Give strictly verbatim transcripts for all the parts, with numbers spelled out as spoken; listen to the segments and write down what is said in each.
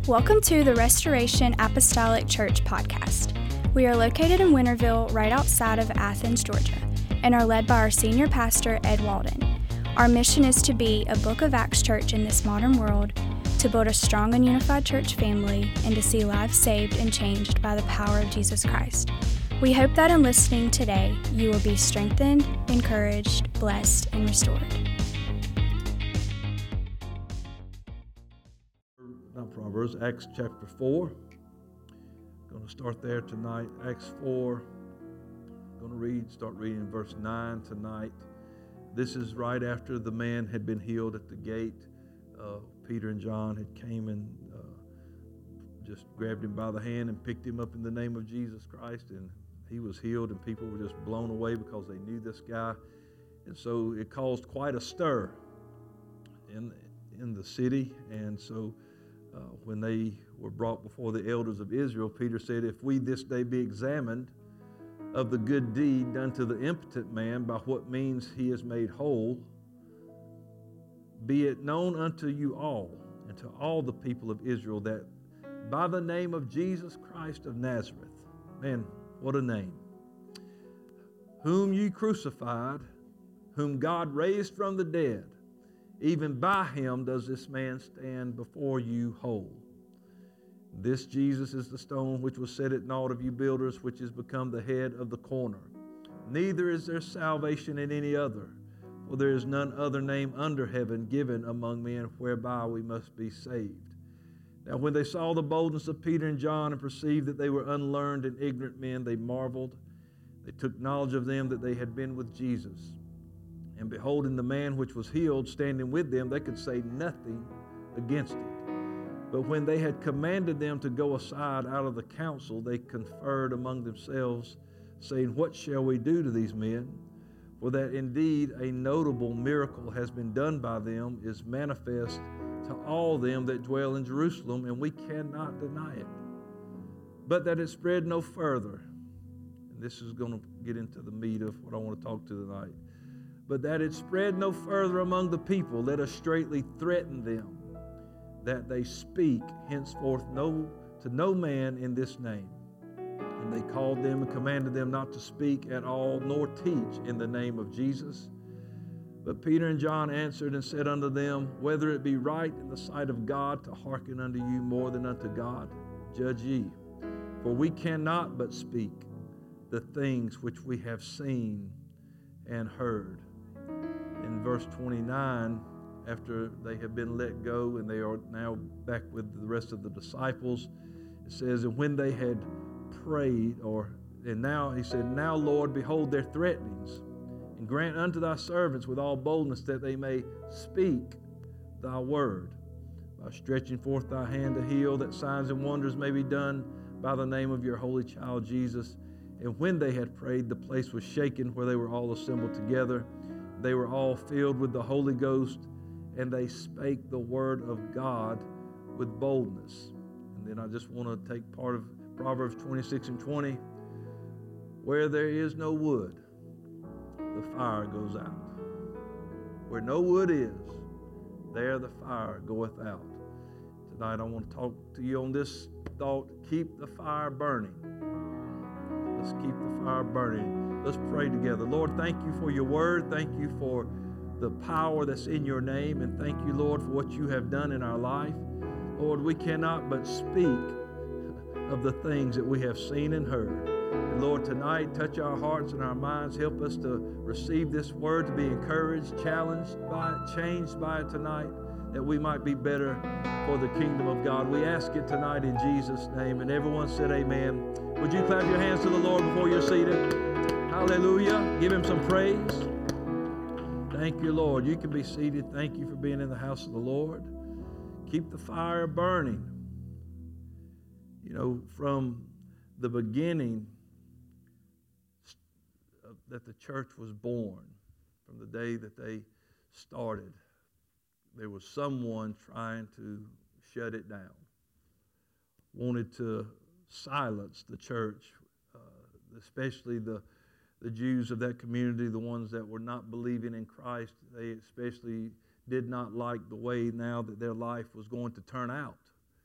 Welcome to the Restoration Apostolic Church podcast. We are located in Winterville, right outside of Athens, Georgia, and are led by our senior pastor, Ed Walden. Our mission is to be a Book of Acts church in this modern world, to build a strong and unified church family, and to see lives saved and changed by the power of Jesus Christ. We hope that in listening today, you will be strengthened, encouraged, blessed, and restored. Not Proverbs, Acts chapter four. Going to start there tonight. Acts four. Going to read, start reading verse nine tonight. This is right after the man had been healed at the gate. Uh, Peter and John had came and uh, just grabbed him by the hand and picked him up in the name of Jesus Christ, and he was healed, and people were just blown away because they knew this guy. And so it caused quite a stir in in the city. And so uh, when they were brought before the elders of Israel, Peter said, "If we this day be examined of the good deed done to the impotent man, by what means he is made whole, be it known unto you all and to all the people of Israel that by the name of Jesus Christ of Nazareth," man, what a name, "whom you crucified, whom God raised from the dead, even by him does this man stand before you whole. This Jesus is the stone which was set at naught of you builders, which is become the head of the corner. Neither is there salvation in any other, for there is none other name under heaven given among men whereby we must be saved." Now when they saw the boldness of Peter and John and perceived that they were unlearned and ignorant men, they marveled. They took knowledge of them that they had been with Jesus. And beholding the man which was healed standing with them, they could say nothing against it. But when they had commanded them to go aside out of the council, they conferred among themselves, saying, "What shall we do to these men? For that indeed a notable miracle has been done by them is manifest to all them that dwell in Jerusalem, and we cannot deny it. But that it spread no further," and this is going to get into the meat of what I want to talk to tonight, "but that it spread no further among the people, let us straitly threaten them, that they speak henceforth no to no man in this name. And they called them and commanded them not to speak at all, nor teach in the name of Jesus. But Peter and John answered and said unto them, Whether it be right in the sight of God to hearken unto you more than unto God, judge ye. For we cannot but speak the things which we have seen and heard." In verse twenty-nine, after they have been let go and they are now back with the rest of the disciples, it says, "And when they had prayed," or and now he said, "Now, Lord, behold their threatenings, and grant unto thy servants with all boldness that they may speak thy word, by stretching forth thy hand to heal, that signs and wonders may be done by the name of your holy child Jesus." And when they had prayed, the place was shaken where they were all assembled together. They were all filled with the Holy Ghost, and they spake the word of God with boldness. And then I just want to take part of Proverbs twenty-six and twenty. "Where there is no wood, the fire goes out. Where no wood is, there the fire goeth out." Tonight I want to talk to you on this thought: keep the fire burning. Let's keep the fire burning. Let's pray together. Lord, thank you for your word. Thank you for the power that's in your name. And thank you, Lord, for what you have done in our life. Lord, we cannot but speak of the things that we have seen and heard. And Lord, tonight, touch our hearts and our minds. Help us to receive this word, to be encouraged, challenged by it, changed by it tonight, that we might be better for the kingdom of God. We ask it tonight in Jesus' name. And everyone said amen. Would you clap your hands to the Lord before you're seated? Hallelujah. Give him some praise. Thank you, Lord. You can be seated. Thank you for being in the house of the Lord. Keep the fire burning. You know, from the beginning that the church was born, from the day that they started, there was someone trying to shut it down, wanted to silence the church, uh, especially the the Jews of that community, the ones that were not believing in Christ. They especially did not like the way now that their life was going to turn out,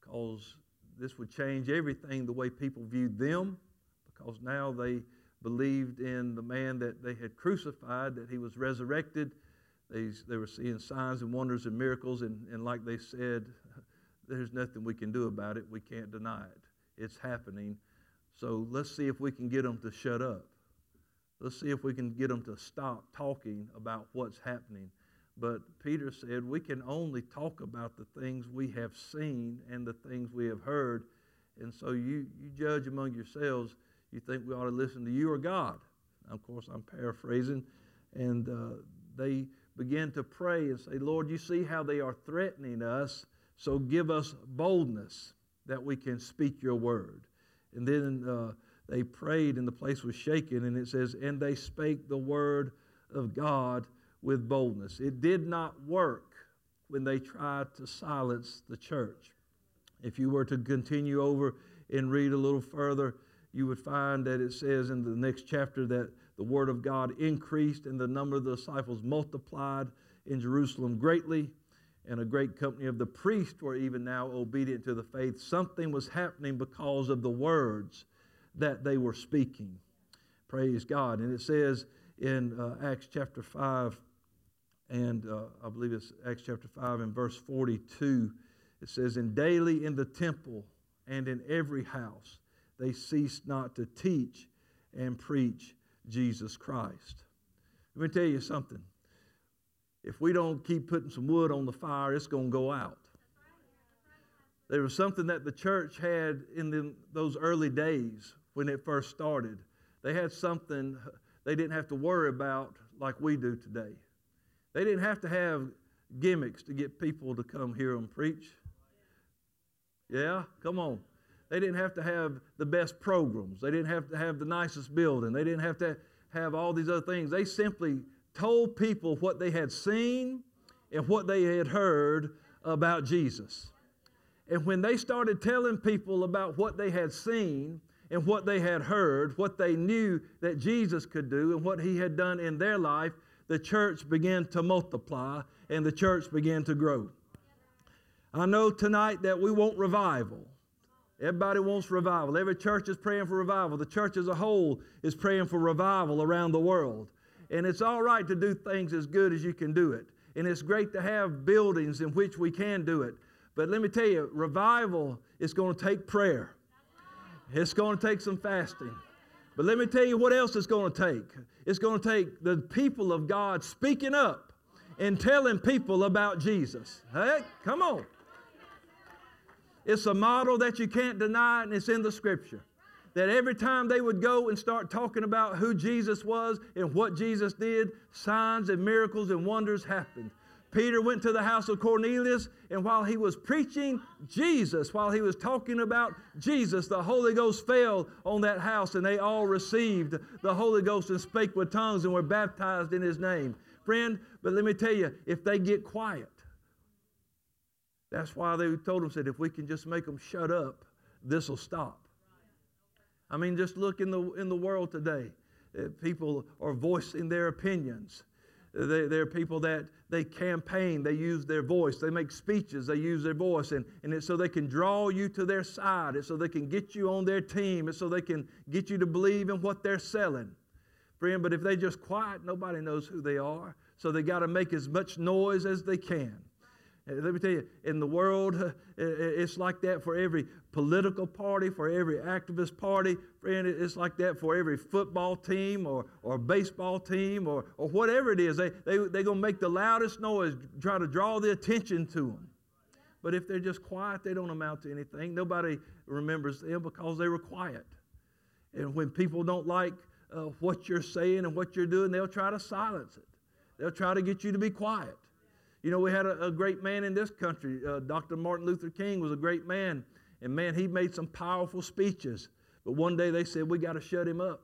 because this would change everything, the way people viewed them, because now they believed in the man that they had crucified, that he was resurrected. They, they were seeing signs and wonders and miracles, and, and like they said, there's nothing we can do about it. We can't deny it. It's happening. So let's see if we can get them to shut up. Let's see if we can get them to stop talking about what's happening. But Peter said we can only talk about the things we have seen and the things we have heard. And so you, you judge among yourselves. You think we ought to listen to you or God. Now, of course, I'm paraphrasing. And uh, they began to pray and say, Lord, you see how they are threatening us, so give us boldness that we can speak your word. And then uh, they prayed and the place was shaken, and it says, and they spake the word of God with boldness. It did not work when they tried to silence the church. If you were to continue over and read a little further, you would find that it says in the next chapter that the word of God increased and the number of the disciples multiplied in Jerusalem greatly, and a great company of the priests were even now obedient to the faith. Something was happening because of the words that they were speaking. Praise God. And it says in uh, Acts chapter five, and uh, I believe it's Acts chapter five and verse forty-two, it says, and daily in the temple and in every house they ceased not to teach and preach Jesus Christ. Let me tell you something. If we don't keep putting some wood on the fire, it's going to go out. There was something that the church had in the, those early days when it first started. They had something they didn't have to worry about like we do today. They didn't have to have gimmicks to get people to come hear them preach. Yeah, come on. They didn't have to have the best programs. They didn't have to have the nicest building. They didn't have to have all these other things. They simply told people what they had seen and what they had heard about Jesus. And when they started telling people about what they had seen and what they had heard, what they knew that Jesus could do and what he had done in their life, the church began to multiply and the church began to grow. I know tonight that we want revival. Everybody wants revival. Every church is praying for revival. The church as a whole is praying for revival around the world. And it's all right to do things as good as you can do it. And it's great to have buildings in which we can do it. But let me tell you, revival is going to take prayer. It's going to take some fasting. But let me tell you what else it's going to take. It's going to take the people of God speaking up and telling people about Jesus. Hey, come on. It's a model that you can't deny, and it's in the Scripture. That every time they would go and start talking about who Jesus was and what Jesus did, signs and miracles and wonders happened. Peter went to the house of Cornelius, and while he was preaching Jesus, while he was talking about Jesus, the Holy Ghost fell on that house, and they all received the Holy Ghost and spake with tongues and were baptized in his name. Friend, but let me tell you, if they get quiet, that's why they told them, said, if we can just make them shut up, this will stop. I mean, just look in the in the world today. Uh, people are voicing their opinions. They, they're people that they campaign. They use their voice. They make speeches. They use their voice. And, and it's so they can draw you to their side. It's so they can get you on their team. It's so they can get you to believe in what they're selling. Friend, but if they just quiet, nobody knows who they are. So they got to make as much noise as they can. Let me tell you, in the world, it's like that for every political party, for every activist party. Friend, it's like that for every football team or, or baseball team or, or whatever it is. They, they, they're going to make the loudest noise, try to draw the attention to them. But if they're just quiet, they don't amount to anything. Nobody remembers them because they were quiet. And when people don't like uh, what you're saying and what you're doing, they'll try to silence it. They'll try to get you to be quiet. You know, we had a, a great man in this country. Uh, Doctor Martin Luther King was a great man. And man, he made some powerful speeches. But one day they said, we got to shut him up.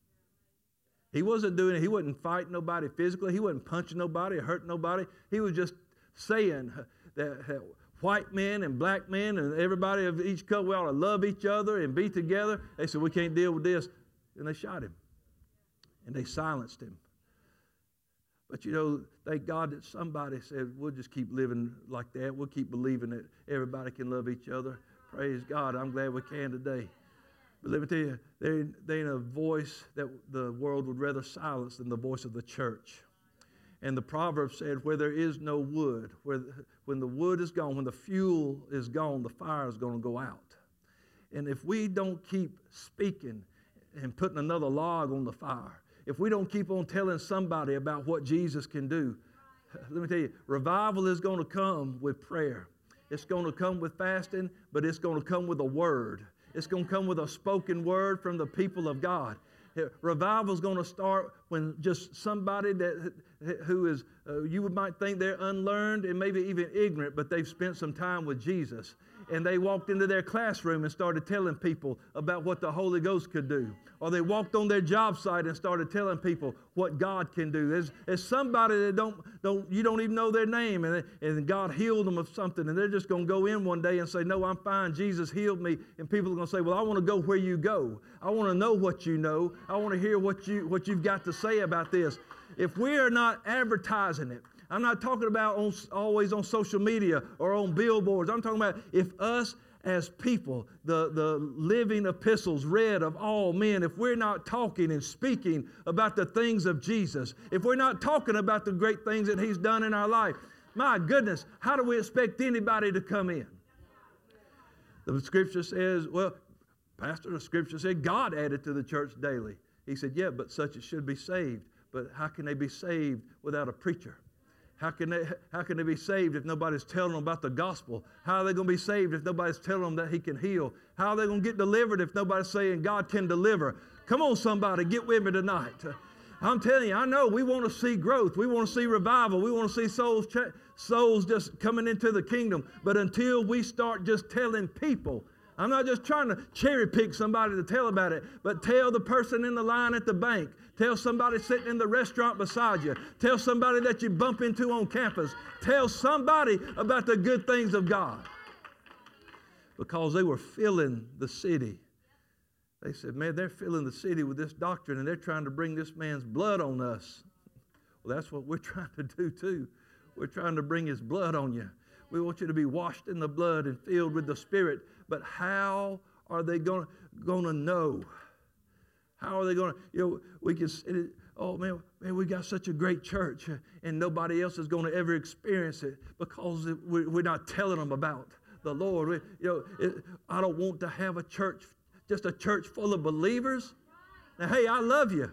He wasn't doing it. He wasn't fighting nobody physically. He wasn't punching nobody or hurting nobody. He was just saying that, that white men and black men and everybody of each color, we ought to love each other and be together. They said, we can't deal with this. And they shot him. And they silenced him. But, you know, thank God that somebody said, we'll just keep living like that. We'll keep believing that everybody can love each other. Praise God. I'm glad we can today. But let me tell you, there, there ain't a voice that the world would rather silence than the voice of the church. And the proverb said, where there is no wood, where when the wood is gone, when the fuel is gone, the fire is going to go out. And if we don't keep speaking and putting another log on the fire, if we don't keep on telling somebody about what Jesus can do, let me tell you, revival is going to come with prayer. It's going to come with fasting, but it's going to come with a word. It's going to come with a spoken word from the people of God. Revival is going to start when just somebody that who is, uh, you might think they're unlearned and maybe even ignorant, but they've spent some time with Jesus. And they walked into their classroom and started telling people about what the Holy Ghost could do. Or they walked on their job site and started telling people what God can do. There's, there's somebody that don't, don't, you don't even know their name, and, and God healed them of something, and they're just going to go in one day and say, no, I'm fine, Jesus healed me. And people are going to say, well, I want to go where you go. I want to know what you know. I want to hear what, you, what you've got to say about this. If we are not advertising it, I'm not talking about on, always on social media or on billboards. I'm talking about if us as people, the, the living epistles read of all men, if we're not talking and speaking about the things of Jesus, if we're not talking about the great things that He's done in our life, my goodness, how do we expect anybody to come in? The Scripture says, well, Pastor, the Scripture said God added to the church daily. He said, yeah, but such as should be saved. But how can they be saved without a preacher? How can they, how can they be saved if nobody's telling them about the gospel? How are they going to be saved if nobody's telling them that He can heal? How are they going to get delivered if nobody's saying God can deliver? Come on, somebody, get with me tonight. I'm telling you, I know we want to see growth. We want to see revival. We want to see souls, cha- souls just coming into the kingdom. But until we start just telling people, I'm not just trying to cherry pick somebody to tell about it, but tell the person in the line at the bank. Tell somebody sitting in the restaurant beside you. Tell somebody that you bump into on campus. Tell somebody about the good things of God. Because they were filling the city. They said, man, they're filling the city with this doctrine and they're trying to bring this man's blood on us. Well, that's what we're trying to do too. We're trying to bring His blood on you. We want you to be washed in the blood and filled with the Spirit. But how are they going to know? How are they going to, you know, we can say, oh, man, man, we got such a great church, and nobody else is going to ever experience it because it, we, we're not telling them about the Lord. We, you know, it, I don't want to have a church, just a church full of believers. Now, hey, I love you.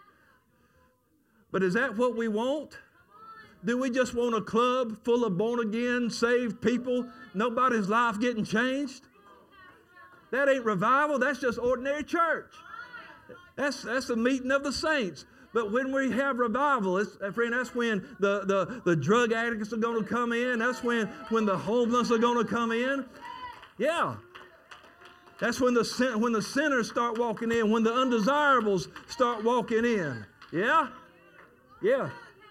But is that what we want? Do we just want a club full of born-again, saved people, nobody's life getting changed? That ain't revival. That's just ordinary church. That's that's the meeting of the saints. But when we have revival, it's, friend, that's when the, the, the drug addicts are going to come in. That's when, when the homeless are going to come in. Yeah. That's when the, when the sinners start walking in, when the undesirables start walking in. Yeah? Yeah.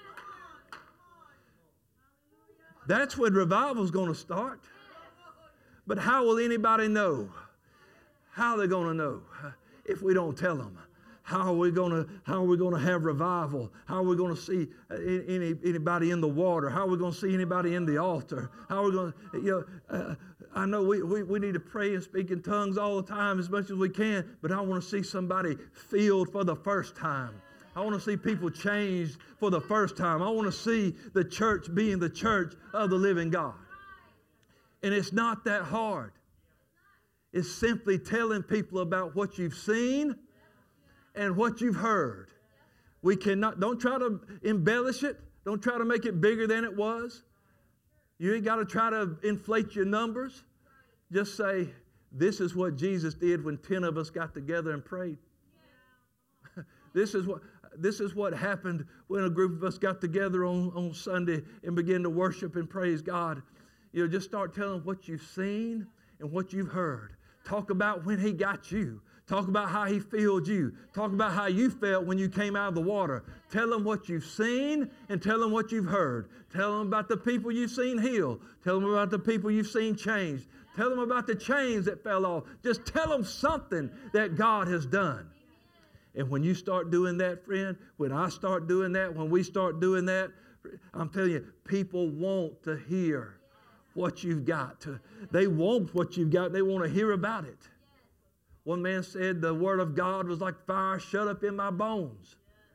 That's when revival's going to start. But how will anybody know? How are they going to know if we don't tell them? How are we going to how are we going to have revival? How are we going to see any anybody in the water? How are we going to see anybody in the altar? How are we going to, you know, uh, I know we, we, we need to pray and speak in tongues all the time as much as we can, but I want to see somebody filled for the first time. I want to see people changed for the first time. I want to see the church being the church of the living God. And it's not that hard. It's simply telling people about what you've seen and what you've heard. We cannot, don't try to embellish it. Don't try to make it bigger than it was. You ain't got to try to inflate your numbers. Just say, this is what Jesus did when ten of us got together and prayed. This is what this is what happened when a group of us got together on, on Sunday and began to worship and praise God. You know, just start telling what you've seen and what you've heard. Talk about when He got you. Talk about how He filled you. Talk about how you felt when you came out of the water. Tell them what you've seen and tell them what you've heard. Tell them about the people you've seen healed. Tell them about the people you've seen changed. Tell them about the chains that fell off. Just tell them something that God has done. And when you start doing that, friend, when I start doing that, when we start doing that, I'm telling you, people want to hear what you've got. They want what you've got. They want to hear about it. One man said the word of God was like fire shut up in my bones.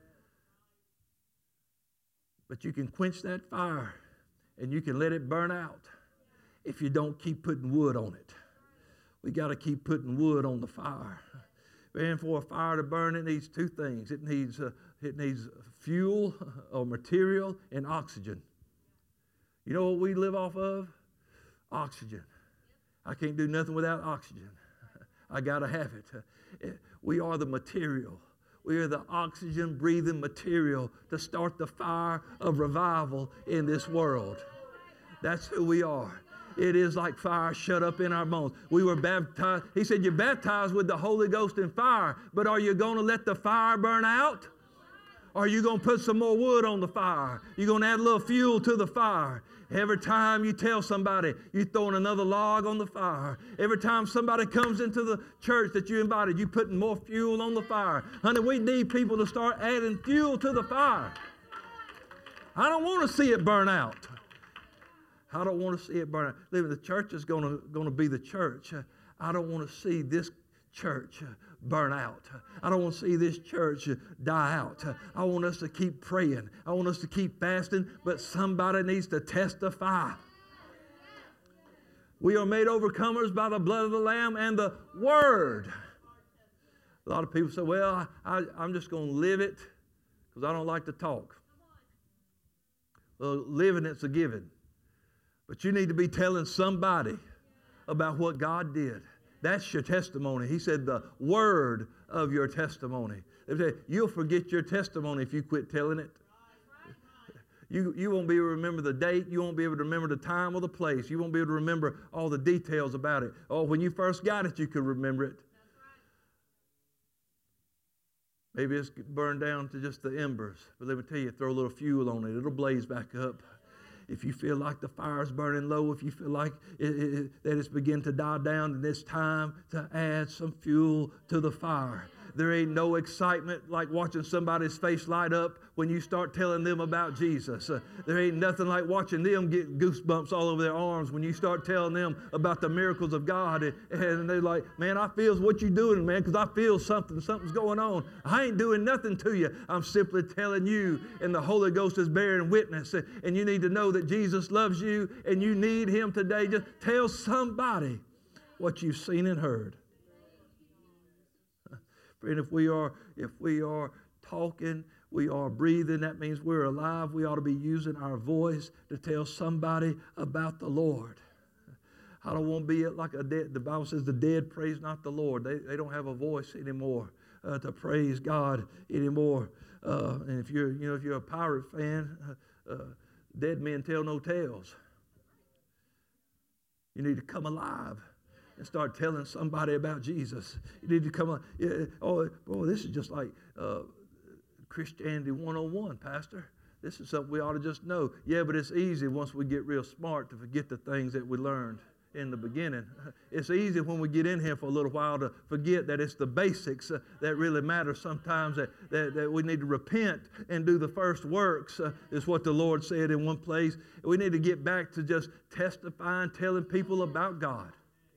But you can quench that fire and you can let it burn out if you don't keep putting wood on it. We got to keep putting wood on the fire. And for a fire to burn, it needs two things. It needs uh, it needs fuel or material and oxygen. You know what we live off of? Oxygen. I can't do nothing without oxygen. I got to have it. We are the material. We are the oxygen-breathing material to start the fire of revival in this world. That's who we are. It is like fire shut up in our bones. We were baptized. He said, you're baptized with the Holy Ghost and fire, but are you going to let the fire burn out? Or are you going to put some more wood on the fire? You're going to add a little fuel to the fire. Every time you tell somebody, you're throwing another log on the fire. Every time somebody comes into the church that you invited, you're putting more fuel on the fire. Honey, we need people to start adding fuel to the fire. I don't want to see it burn out. I don't want to see it burn out. Listen, the church is going to, going to be the church. I don't want to see this church burn out. I don't want to see this church die out. I want us to keep praying. I want us to keep fasting, but somebody needs to testify. We are made overcomers by the blood of the Lamb and the Word. A lot of people say, well, I, I, I'm just going to live it because I don't like to talk. Well, living it's a given. But you need to be telling somebody about what God did. That's your testimony. He said the word of your testimony. They say, you'll forget your testimony if you quit telling it. You, you won't be able to remember the date. You won't be able to remember the time or the place. You won't be able to remember all the details about it. Oh, when you first got it, you could remember it. Maybe it's burned down to just the embers. But let me tell you, throw a little fuel on it. It'll blaze back up. If you feel like the fire's burning low, if you feel like it, it, that it's beginning to die down, then it's time to add some fuel to the fire. There ain't no excitement like watching somebody's face light up when you start telling them about Jesus. Uh, there ain't nothing like watching them get goosebumps all over their arms when you start telling them about the miracles of God. And, and they're like, man, I feel what you're doing, man, because I feel something. Something's going on. I ain't doing nothing to you. I'm simply telling you, and the Holy Ghost is bearing witness. And you need to know that Jesus loves you, and you need Him today. Just tell somebody what you've seen and heard. And if we are, if we are talking, we are breathing, that means we're alive. We ought to be using our voice to tell somebody about the Lord. I don't want to be like a dead, the Bible says the dead praise not the Lord. They, they don't have a voice anymore uh, to praise God anymore. Uh, and if you're, you know, if you're a pirate fan, uh, uh, dead men tell no tales. You need to come alive and start telling somebody about Jesus. You need to come on. Yeah, oh, boy, this is just like uh, Christianity one oh one, Pastor. This is something we ought to just know. Yeah, but it's easy once we get real smart to forget the things that we learned in the beginning. It's easy when we get in here for a little while to forget that it's the basics uh, that really matter sometimes, that, that, that we need to repent and do the first works, uh, is what the Lord said in one place. We need to get back to just testifying, telling people about God.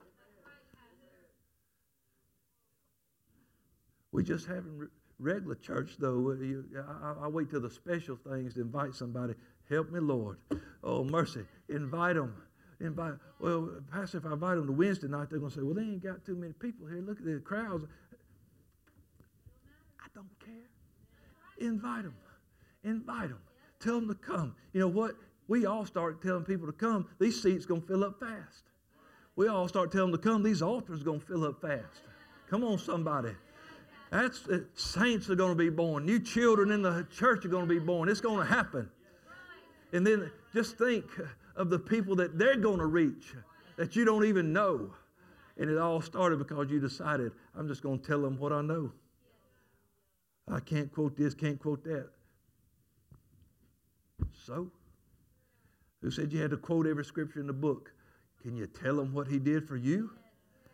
We just having re- regular church, though. You, I, I wait till the special things to invite somebody. Help me, Lord. Oh, mercy. Invite them. Invite. Well, Pastor, if I invite them to Wednesday night, they're going to say, well, they ain't got too many people here. Look at the crowds. I don't care. Invite them. Invite them. Tell them to come. You know what? We all start telling people to come. These seats going to fill up fast. We all start telling them to come. These altars going to fill up fast. Come on, somebody. That's uh, saints are going to be born. New children in the church are going to be born. It's going to happen. And then just think of the people that they're going to reach that you don't even know. And it all started because you decided, I'm just going to tell them what I know. I can't quote this, can't quote that. So, who said you had to quote every scripture in the book? Can you tell them what He did for you?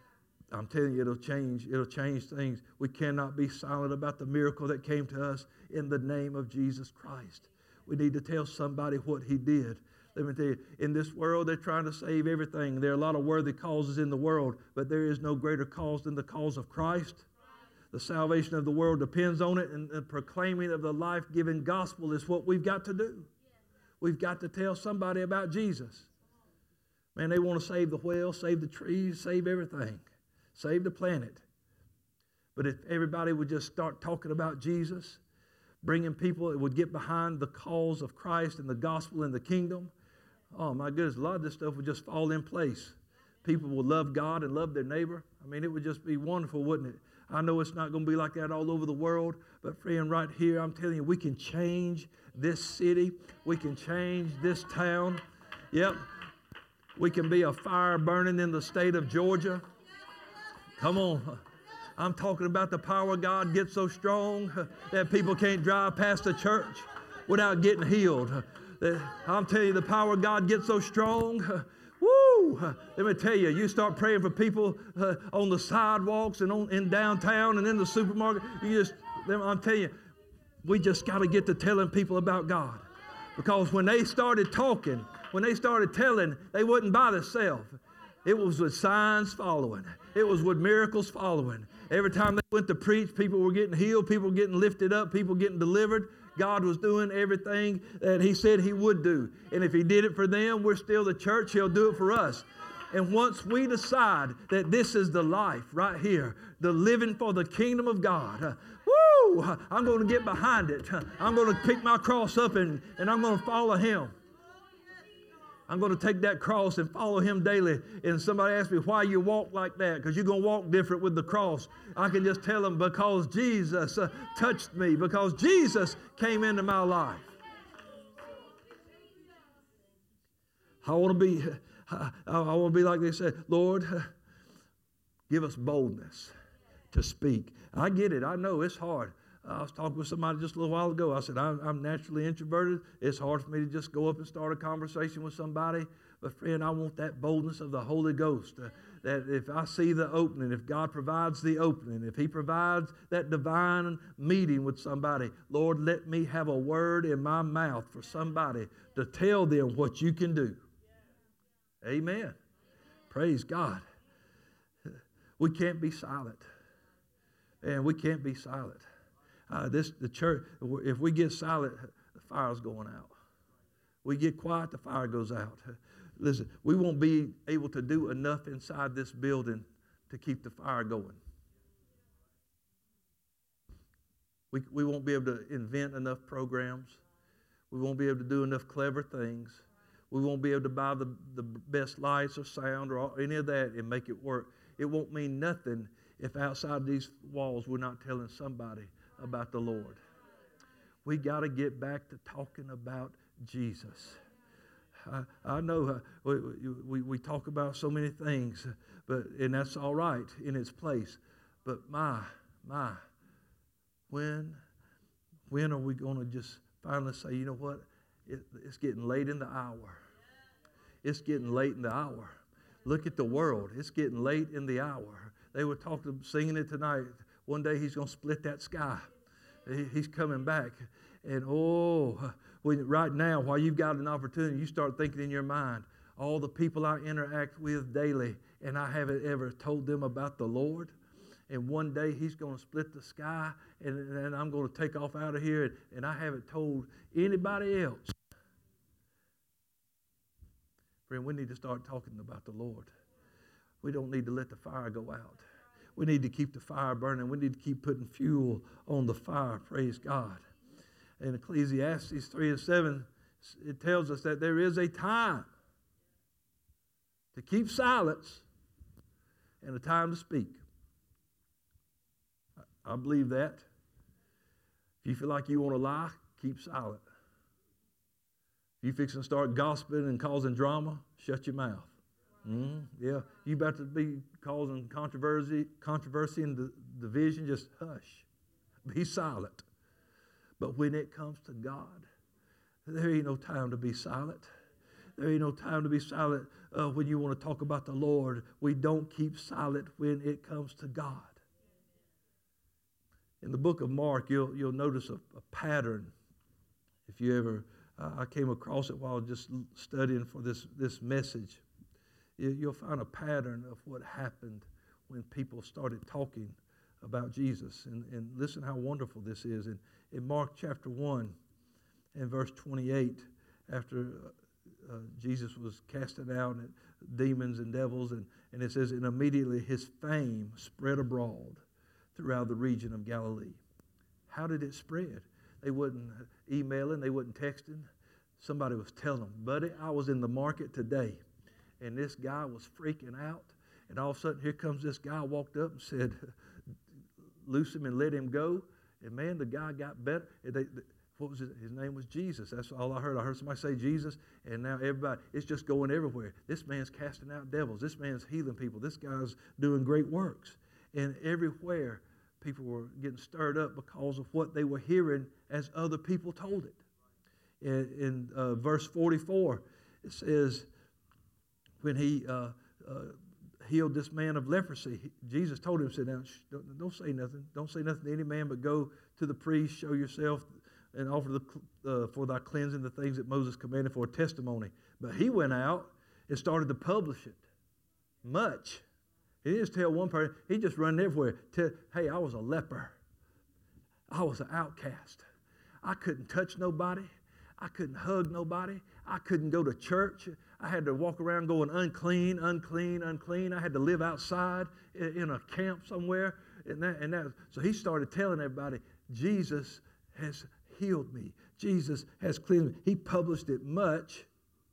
I'm telling you, it'll change. It'll change things. We cannot be silent about the miracle that came to us in the name of Jesus Christ. We need to tell somebody what he did. Let me tell you, in this world, they're trying to save everything. There are a lot of worthy causes in the world, but there is no greater cause than the cause of Christ. The salvation of the world depends on it, and the proclaiming of the life-giving gospel is what we've got to do. We've got to tell somebody about Jesus. Man, they want to save the whale, save the trees, save everything. Save the planet. But if everybody would just start talking about Jesus, bringing people that would get behind the cause of Christ and the gospel and the kingdom, oh my goodness, a lot of this stuff would just fall in place. People will love God and love their neighbor. I mean, it would just be wonderful, wouldn't it? I know it's not going to be like that all over the world, but friend, right here, I'm telling you, we can change this city. We can change this town. Yep. We can be a fire burning in the state of Georgia. Come on. I'm talking about the power of God gets so strong that people can't drive past the church without getting healed. I'm telling you, the power of God gets so strong. Woo! Let me tell you, you start praying for people uh, on the sidewalks and on, in downtown and in the supermarket. You just, I'm telling you, we just got to get to telling people about God. Because when they started talking, when they started telling, they wasn't by themselves. It was with signs following. It was with miracles following. Every time they went to preach, people were getting healed, people were getting lifted up, people getting delivered. God was doing everything that he said he would do. And if he did it for them, we're still the church, he'll do it for us. And once we decide that this is the life right here, the living for the kingdom of God, uh, woo, I'm going to get behind it. I'm going to pick my cross up and, and I'm going to follow him. I'm going to take that cross and follow him daily. And somebody asked me, why you walk like that? Because you're going to walk different with the cross. I can just tell them, because Jesus uh, touched me, because Jesus came into my life. I want to be, I, I want to be like they said, Lord, uh, give us boldness to speak. I get it. I know it's hard. I was talking with somebody just a little while ago. I said, I'm, I'm naturally introverted. It's hard for me to just go up and start a conversation with somebody. But friend, I want that boldness of the Holy Ghost. Uh, that if I see the opening, if God provides the opening, if he provides that divine meeting with somebody, Lord, let me have a word in my mouth for somebody to tell them what you can do. Amen. Praise God. We can't be silent. And we can't be silent. Uh, this the church. If we get silent, the fire's going out. We get quiet, the fire goes out. Listen, we won't be able to do enough inside this building to keep the fire going. We we won't be able to invent enough programs. We won't be able to do enough clever things. We won't be able to buy the, the best lights or sound or all, any of that and make it work. It won't mean nothing if outside these walls we're not telling somebody about the Lord. We got to get back to talking about Jesus. I, I know uh, we, we, we talk about so many things, but and that's all right in its place. But my, my, when, when are we going to just finally say, you know what, it, it's getting late in the hour. It's getting late in the hour. Look at the world. It's getting late in the hour. They were talking, singing it tonight. One day he's going to split that sky. He, he's coming back. And oh, when, right now, while you've got an opportunity, you start thinking in your mind, all the people I interact with daily, and I haven't ever told them about the Lord. And one day he's going to split the sky, and, and I'm going to take off out of here, and, and I haven't told anybody else. Friend, we need to start talking about the Lord. We don't need to let the fire go out. We need to keep the fire burning. We need to keep putting fuel on the fire. Praise God. In Ecclesiastes three and seven, it tells us that there is a time to keep silence and a time to speak. I believe that. If you feel like you want to lie, keep silent. If you fix and start gossiping and causing drama, shut your mouth. Mm, yeah, you about to be causing controversy, controversy and division, just hush. Be silent. But when it comes to God, there ain't no time to be silent. There ain't no time to be silent uh, when you want to talk about the Lord. We don't keep silent when it comes to God. In the book of Mark, you'll, you'll notice a, a pattern. If you ever, uh, I came across it while just studying for this, this message. You, you'll find a pattern of what happened when people started talking about Jesus. And, and listen how wonderful this is. In, in Mark chapter one and verse twenty-eight, after uh, Jesus was casting out demons and devils, and, and it says, and immediately his fame spread abroad throughout the region of Galilee. How did it spread? They wasn't emailing, they wasn't texting. Somebody was telling them, buddy, I was in the market today, and this guy was freaking out, and all of a sudden here comes this guy, walked up and said, loose him and let him go. And man, the guy got better. And they, they, what was his, his name was Jesus. That's all I heard. I heard somebody say Jesus, and now everybody, it's just going everywhere. This man's casting out devils. This man's healing people. This guy's doing great works. And everywhere, people were getting stirred up because of what they were hearing as other people told it. In, in uh, verse forty-four, it says, when he uh, uh, healed this man of leprosy, he, Jesus told him, said, now, shh, don't, don't say nothing. Don't say nothing to any man, but go to the priest, show yourself, and offer the, uh, for thy cleansing the things that Moses commanded for a testimony. But he went out and started to publish it. Much. He didn't just tell one person. He just run everywhere. Tell, hey, I was a leper. I was an outcast. I couldn't touch nobody. I couldn't hug nobody. I couldn't go to church. I had to walk around going unclean, unclean, unclean. I had to live outside in, in a camp somewhere. And that, and that. So he started telling everybody, Jesus has healed me. Jesus has cleansed me. He published it much,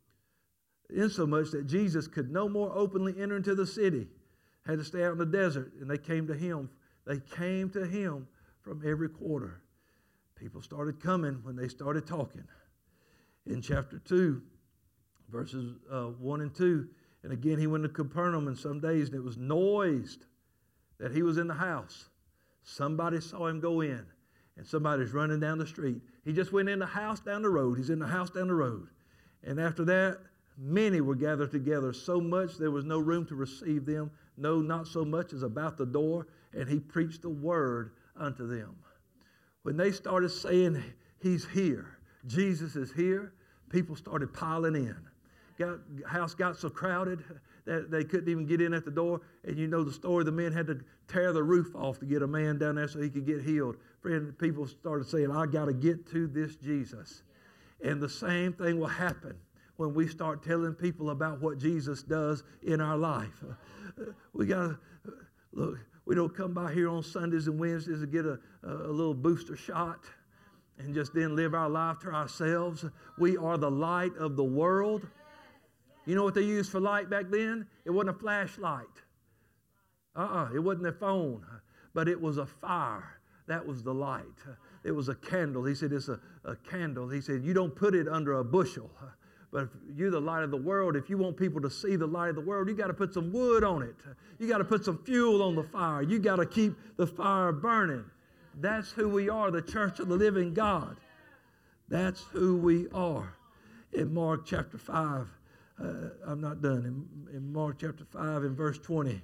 insomuch that Jesus could no more openly enter into the city. Had to stay out in the desert, and they came to him. They came to him from every quarter. People started coming when they started talking. In chapter two, verses uh, one and two, and again he went to Capernaum in some days, and it was noised that he was in the house. Somebody saw him go in, and somebody's running down the street. He just went in the house down the road. He's in the house down the road. And after that, many were gathered together, so much there was no room to receive them, no, not so much as about the door, and he preached the word unto them. When they started saying, he's here, Jesus is here, people started piling in. Got, house got so crowded that they couldn't even get in at the door. And you know the story, the men had to tear the roof off to get a man down there so he could get healed. Friend, people started saying, I got to get to this Jesus. And the same thing will happen when we start telling people about what Jesus does in our life. Uh, we got to, uh, look, we don't come by here on Sundays and Wednesdays to get a, a, a little booster shot and just then live our life to ourselves. We are the light of the world. You know what they used for light back then? It wasn't a flashlight. Uh-uh, it wasn't a phone, but it was a fire. That was the light. It was a candle. He said it's a, a candle. He said you don't put it under a bushel. But if you're the light of the world, if you want people to see the light of the world, you got to put some wood on it. You got to put some fuel on the fire. You got to keep the fire burning. That's who we are, the church of the living God. That's who we are. In Mark chapter five, uh, I'm not done. In, in Mark chapter five and verse twenty,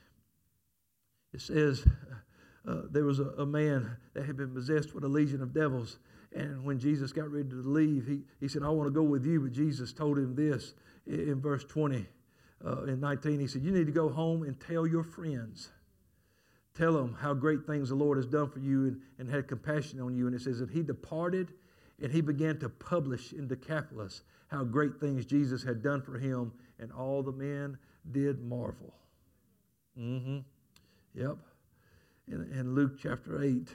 it says, uh, there was a, a man that had been possessed with a legion of devils. And when Jesus got ready to leave, he, he said, I want to go with you. But Jesus told him this in, in verse twenty, uh, in nineteen. He said, you need to go home and tell your friends. Tell them how great things the Lord has done for you and, and had compassion on you. And it says that he departed and he began to publish in Decapolis how great things Jesus had done for him. And all the men did marvel. Mm-hmm. Yep. In, in Luke chapter eight,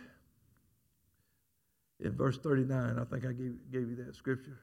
in verse thirty-nine, I think I gave, gave you that scripture.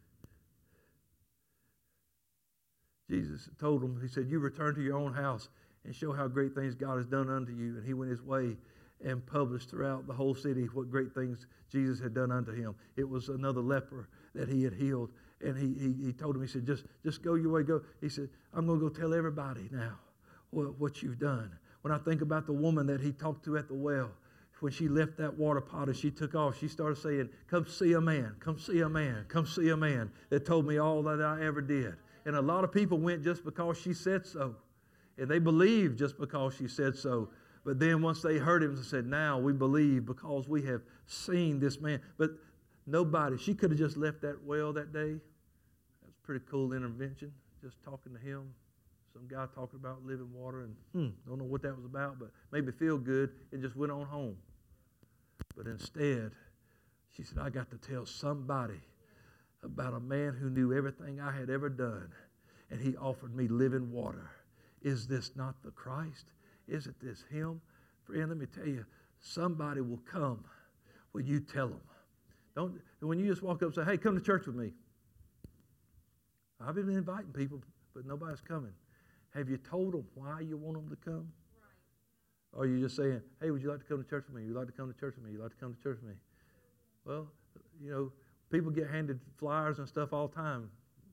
Jesus told him, he said, you return to your own house and show how great things God has done unto you. And he went his way and published throughout the whole city what great things Jesus had done unto him. It was another leper that he had healed. And he he, he told him, he said, just, just go your way, go. He said, I'm going to go tell everybody now what, what you've done. When I think about the woman that he talked to at the well, when she left that water pot and she took off, she started saying, come see a man, come see a man, come see a man that told me all that I ever did. And a lot of people went just because she said so. And they believed just because she said so. But then once they heard him, they said, now we believe because we have seen this man. But nobody, she could have just left that well that day. That's a pretty cool intervention, just talking to him. Some guy talking about living water, and hmm, don't know what that was about, but made me feel good, and just went on home. But instead, she said, I got to tell somebody about a man who knew everything I had ever done, and he offered me living water. Is this not the Christ? Isn't this him? Friend, let me tell you, somebody will come when you tell them. Don't, when you just walk up and say, hey, come to church with me. I've been inviting people, but nobody's coming. Have you told them why you want them to come? Right. Or are you just saying, hey, would you like to come to church with me? Would you like to come to church with me? Would you like to come to church with me? Well, you know, people get handed flyers and stuff all the time.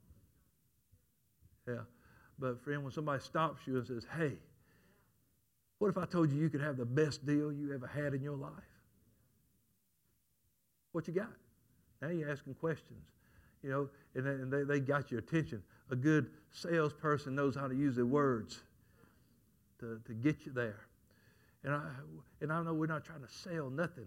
Yeah. But friend, when somebody stops you and says, hey, what if I told you you could have the best deal you ever had in your life? What you got? Now you're asking questions. You know, and they, and they, they got your attention. A good salesperson knows how to use their words to, to get you there. And I and I know we're not trying to sell nothing.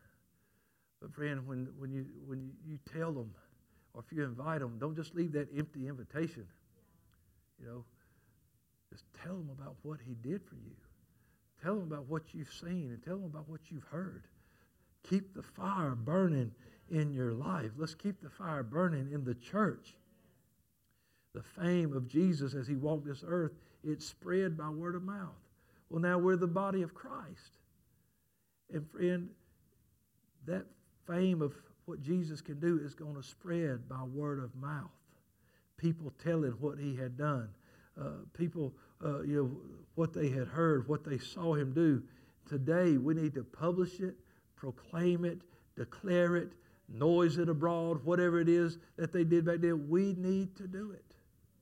But friend, when, when you when you, you tell them, or if you invite them, don't just leave that empty invitation. You know, just tell them about what he did for you. Tell them about what you've seen, and tell them about what you've heard. Keep the fire burning in your life. Let's keep the fire burning in the church. The fame of Jesus as he walked this earth, it spread by word of mouth. Well, now we're the body of Christ. And friend, that fame of what Jesus can do is going to spread by word of mouth. People telling what he had done. Uh, people, uh, you know, what they had heard, what they saw him do. Today, we need to publish it, proclaim it, declare it, noise it abroad, whatever it is that they did back then. We need to do it.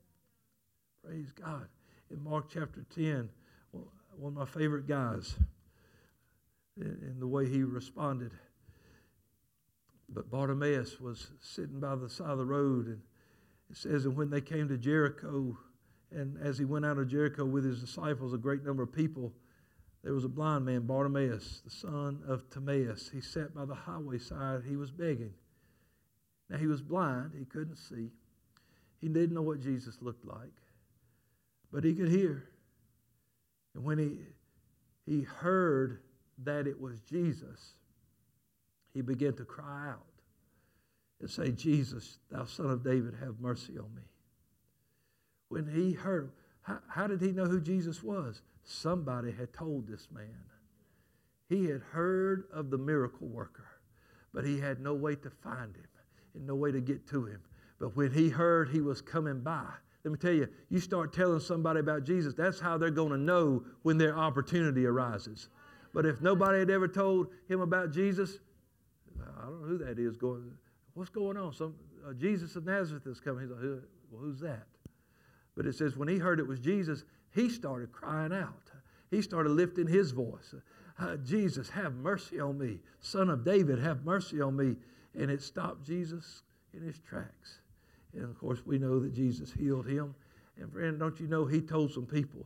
Praise God. In Mark chapter ten, one of my favorite guys, in the way he responded. But Bartimaeus was sitting by the side of the road, and it says that when they came to Jericho, and as he went out of Jericho with his disciples, a great number of people, there was a blind man, Bartimaeus, the son of Timaeus. He sat by the highway side. He was begging. Now, he was blind. He couldn't see. He didn't know what Jesus looked like. But he could hear. And when he, he heard that it was Jesus, he began to cry out and say, Jesus, thou son of David, have mercy on me. When he heard, how, how did he know who Jesus was? Somebody had told this man. He had heard of the miracle worker, but he had no way to find him and no way to get to him. But when he heard he was coming by, let me tell you, you start telling somebody about Jesus, that's how they're going to know when their opportunity arises. But if nobody had ever told him about Jesus, I don't know who that is. Going, what's going on? Some uh, Jesus of Nazareth is coming. He's like, well, who's that? But it says when he heard it was Jesus, he started crying out. He started lifting his voice. Uh, Jesus, have mercy on me. Son of David, have mercy on me. And it stopped Jesus in his tracks. And, of course, we know that Jesus healed him. And, friend, don't you know he told some people,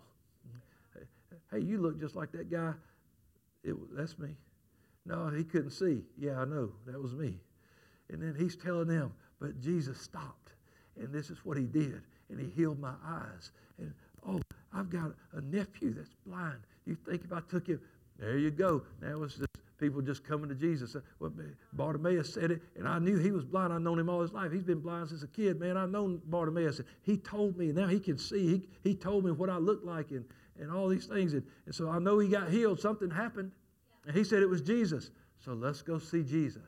hey, you look just like that guy. It, that's me. No, he couldn't see. Yeah, I know. That was me. And then he's telling them, but Jesus stopped. And this is what he did. And he healed my eyes. And, oh, I've got a nephew that's blind. You think if I took him, there you go. Now it's just people just coming to Jesus. Well, Bartimaeus said it, and I knew he was blind. I've known him all his life. He's been blind since a kid, man. I've known Bartimaeus. He told me, now he can see. He, he told me what I look like and, and all these things. And, and so I know he got healed. Something happened. And he said it was Jesus. So let's go see Jesus.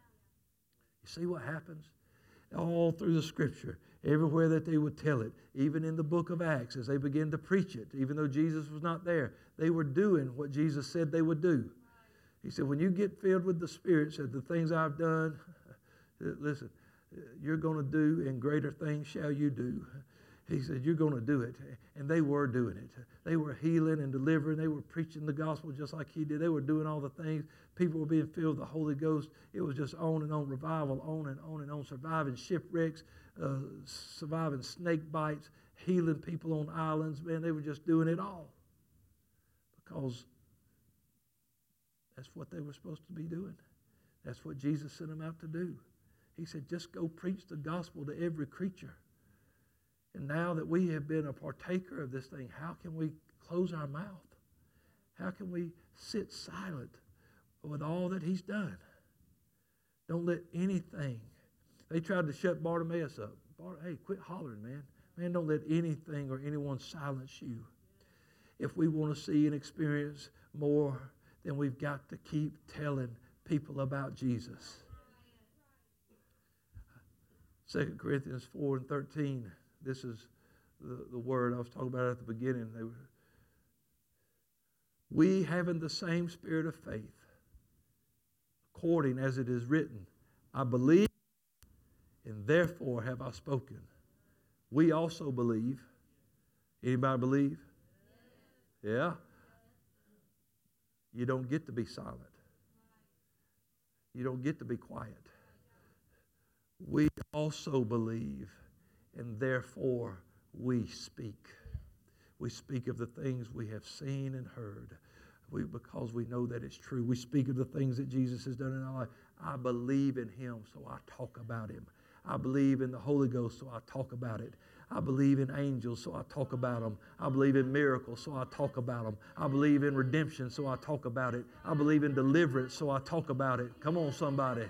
You see what happens? All through the Scripture, everywhere that they would tell it, even in the book of Acts, as they began to preach it, even though Jesus was not there, they were doing what Jesus said they would do. He said, when you get filled with the Spirit, said, the things I've done, listen, you're going to do, and greater things shall you do. He said, you're going to do it. And they were doing it. They were healing and delivering. They were preaching the gospel just like he did. They were doing all the things. People were being filled with the Holy Ghost. It was just on and on revival, on and on and on, surviving shipwrecks, uh, surviving snake bites, healing people on islands. Man, they were just doing it all because that's what they were supposed to be doing. That's what Jesus sent them out to do. He said, just go preach the gospel to every creature. And now that we have been a partaker of this thing, how can we close our mouth? How can we sit silent with all that he's done? Don't let anything. They tried to shut Bartimaeus up. Bart, hey, quit hollering, man. Man, don't let anything or anyone silence you. If we want to see and experience more, then we've got to keep telling people about Jesus. Second Corinthians four and thirteen. This is the, the word I was talking about at the beginning. They were, we having the same spirit of faith, according as it is written, I believe, and therefore have I spoken. We also believe. Anybody believe? Yeah. You don't get to be silent. You don't get to be quiet. We also believe, and therefore we speak. We speak of the things we have seen and heard we, because we know that it's true. We speak of the things that Jesus has done in our life. I believe in him, so I talk about him. I believe in the Holy Ghost, so I talk about it. I believe in angels, so I talk about them. I believe in miracles, so I talk about them. I believe in redemption, so I talk about it. I believe in deliverance, so I talk about it. Come on, somebody.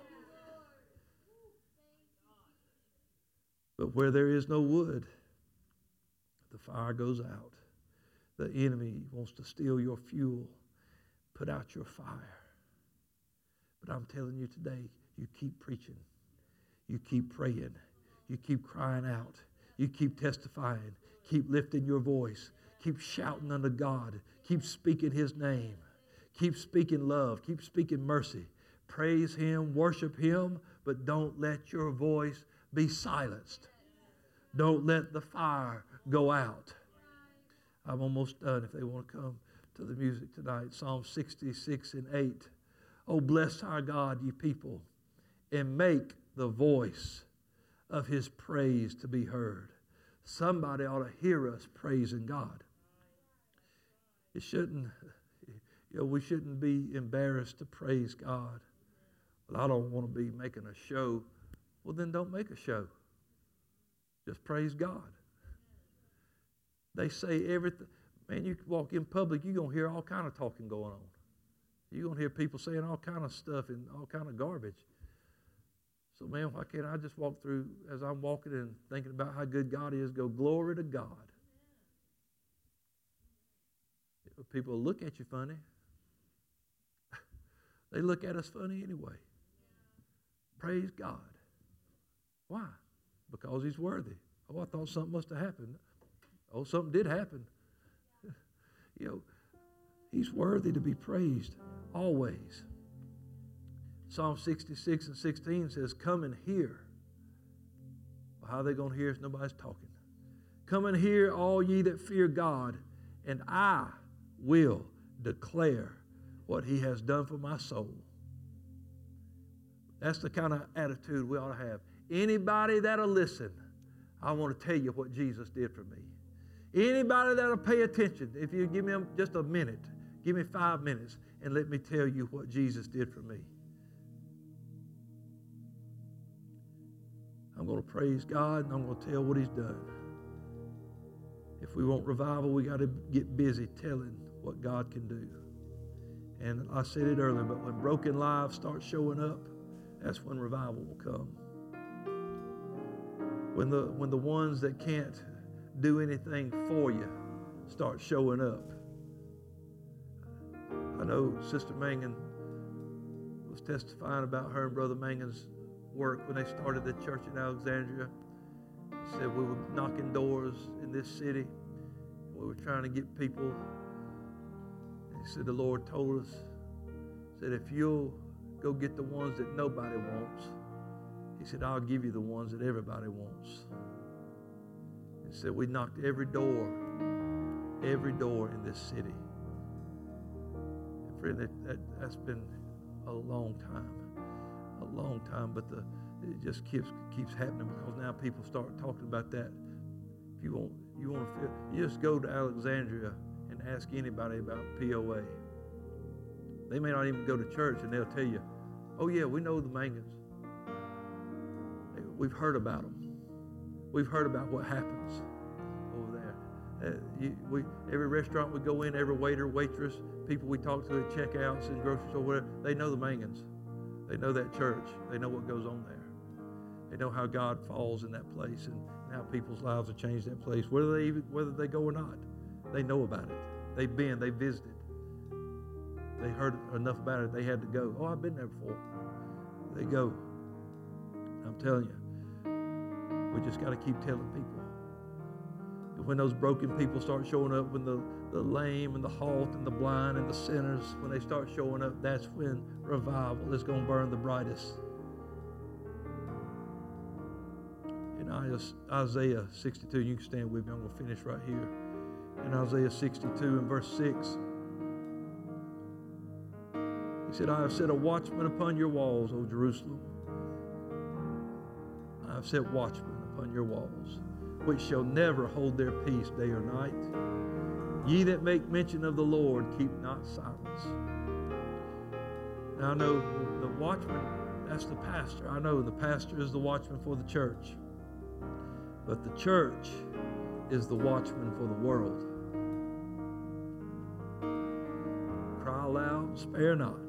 But where there is no wood, the fire goes out. The enemy wants to steal your fuel, put out your fire. But I'm telling you today, you keep preaching. You keep praying. You keep crying out. You keep testifying. Keep lifting your voice. Keep shouting unto God. Keep speaking his name. Keep speaking love. Keep speaking mercy. Praise him. Worship him. But don't let your voice be silenced. Don't let the fire go out. I'm almost done. If they want to come to the music tonight, Psalm sixty-six and eight. Oh, bless our God, ye people, and make the voice of his praise to be heard. Somebody ought to hear us praising God. It shouldn't, you know, we shouldn't be embarrassed to praise God. Well, I don't want to be making a show. Well, then don't make a show. Just praise God. They say everything. Man, you walk in public, you're going to hear all kind of talking going on. You're going to hear people saying all kind of stuff and all kind of garbage. So, man, why can't I just walk through, as I'm walking and thinking about how good God is, go, glory to God. People look at you funny. They look at us funny anyway. Praise God. Why? Because he's worthy. Oh, I thought something must have happened. Oh, something did happen. You know, he's worthy to be praised always. Psalm sixty-six and sixteen says, come and hear. Well, how are they going to hear if nobody's talking? Come and hear, all ye that fear God, and I will declare what he has done for my soul. That's the kind of attitude we ought to have. Anybody that'll listen, I want to tell you what Jesus did for me. Anybody that'll pay attention, if you give me just a minute, give me five minutes, and let me tell you what Jesus did for me. I'm going to praise God, and I'm going to tell what he's done. If we want revival, we got to get busy telling what God can do. And I said it earlier, but when broken lives start showing up, that's when revival will come. When the, when the ones that can't do anything for you start showing up. I know Sister Mangan was testifying about her and Brother Mangan's work when they started the church in Alexandria. He said we were knocking doors in this city. We were trying to get people. He said the Lord told us, said if you'll go get the ones that nobody wants, he said I'll give you the ones that everybody wants. He said, we knocked every door, every door in this city. And friend, that, that, that's been a long time, a long time, but the, it just keeps keeps happening because now people start talking about that. If you want, you want to feel, you just go to Alexandria and ask anybody about P O A. They may not even go to church, and they'll tell you, oh yeah, we know the Mangans. We've heard about them. We've heard about what happens over there. Uh, you, we, every restaurant we go in, every waiter, waitress, people we talk to at checkouts in grocery store, whatever, they know the Mangans. They know that church. They know what goes on there. They know how God falls in that place and how people's lives have changed that place, whether they even, whether they go or not. They know about it. They've been. They visited. They heard enough about it. They had to go. Oh, I've been there before. They go. I'm telling you. We just got to keep telling people. And when those broken people start showing up, when the, the lame and the halt and the blind and the sinners, when they start showing up, that's when revival is going to burn the brightest. In Isaiah sixty-two, you can stand with me. I'm going to finish right here. In Isaiah sixty-two and verse six, he said, I have set a watchman upon your walls, O Jerusalem. I have set watchmen upon your walls, which shall never hold their peace day or night. Ye that make mention of the Lord, keep not silence. Now I know the watchman, that's the pastor. I know the pastor is the watchman for the church. But the church is the watchman for the world. Cry aloud, spare not.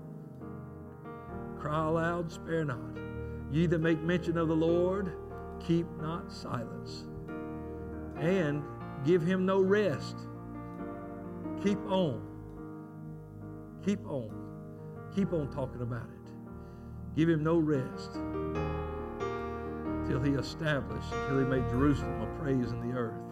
Cry aloud, spare not. Ye that make mention of the Lord, keep not silence. And give him no rest. Keep on. Keep on. Keep on talking about it. Give him no rest till he established, till he made Jerusalem a praise in the earth.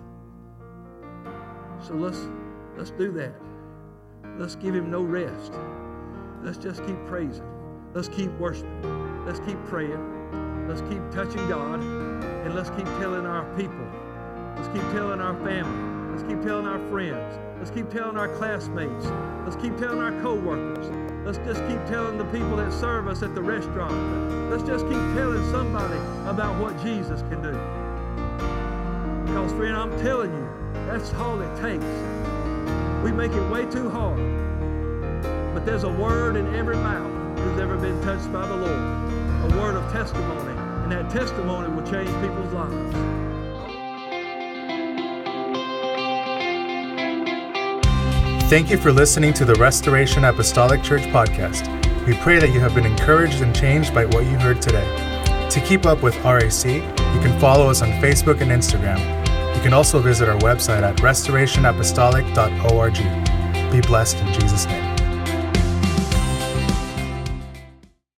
So let's let's do that. Let's give him no rest. Let's just keep praising. Let's keep worshiping. Let's keep praying. Let's keep touching God. And let's keep telling our people. Let's keep telling our family. Let's keep telling our friends. Let's keep telling our classmates. Let's keep telling our co-workers. Let's just keep telling the people that serve us at the restaurant. Let's just keep telling somebody about what Jesus can do. Because, friend, I'm telling you, that's all it takes. We make it way too hard. But there's a word in every mouth who's ever been touched by the Lord. A word of testimony. And that testimony will change people's lives. Thank you for listening to the Restoration Apostolic Church podcast. We pray that you have been encouraged and changed by what you heard today. To keep up with R A C, you can follow us on Facebook and Instagram. You can also visit our website at restoration apostolic dot org. Be blessed in Jesus' name.